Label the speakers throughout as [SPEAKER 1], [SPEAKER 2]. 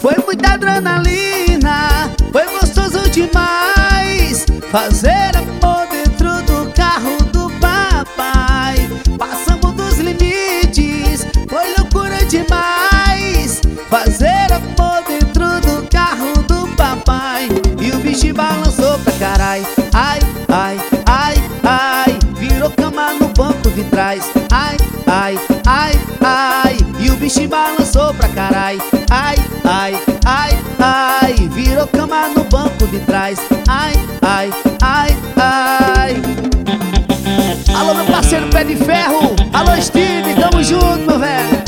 [SPEAKER 1] Foi muita adrenalina, foi gostoso demais fazer amor dentro do carro do papai. Passamos dos limites, foi loucura demais fazer amor dentro do carro do papai. E o bicho balançou pra carai, ai, ai, ai, ai, virou cama no banco de trás, ai, ai, ai, ai. E o bicho balançou pra carai, ai, ai, ai, ai, virou cama no banco de trás, ai, ai, ai, ai. Alô, meu parceiro Pé de Ferro, alô Steve, tamo junto, meu velho.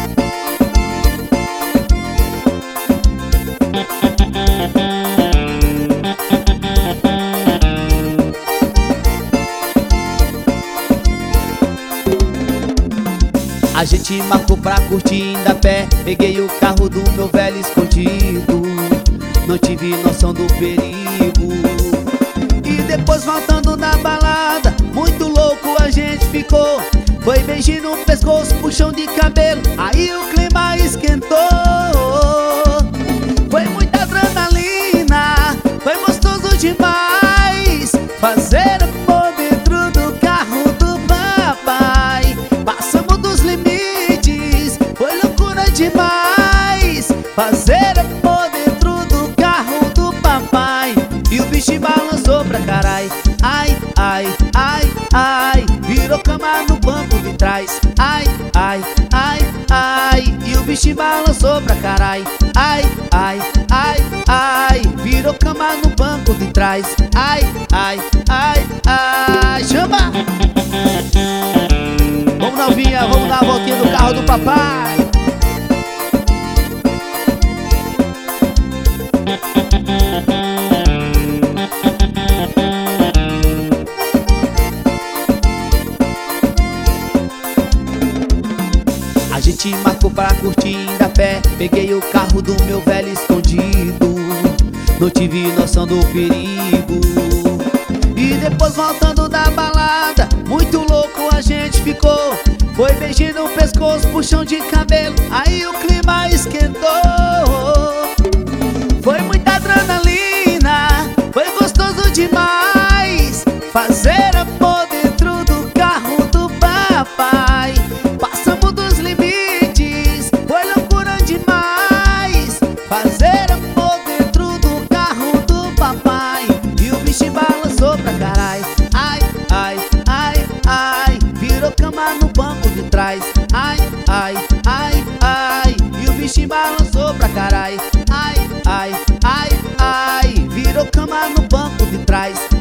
[SPEAKER 1] A gente marcou pra curtir ainda a pé. Peguei o carro do meu velho escondido, não tive noção do perigo. E depois voltando da balada, muito louco a gente ficou. Foi beijinho no pescoço, puxão de cabelo, aí o clima esquentou. Foi muita adrenalina, foi gostoso demais fazer amor dentro do carro do papai. Passamos dos limites, foi loucura demais fazer amor dentro do carro do papai. E o bicho balançou pra carai, ai, ai, ai, ai, virou cama no banco de trás, ai, ai, ai, ai. E o bicho balançou pra carai, ai, ai, ai, ai, virou cama no banco de trás, ai, ai, ai, ai. Chama! Vamos novinha, vamos dar a voltinha no carro do papai. A gente marcou pra curtir ainda a pé. Peguei o carro do meu velho escondido, não tive noção do perigo. E depois voltando da balada, muito louco a gente ficou. Foi beijinho no pescoço, puxão de cabelo, aí o clima esquentou. Foi muita adrenalina, foi gostoso demais fazer amor dentro do carro do papai. Passamos dos limites, foi loucura demais fazer amor dentro do carro do papai. E o bicho balançou pra carai, ai, ai, ai, ai, virou cama no banco de trás, ai, ai, ai, ai. E o bicho balançou pra carai, ai, ai, ai, ai, virou cama no banco de trás.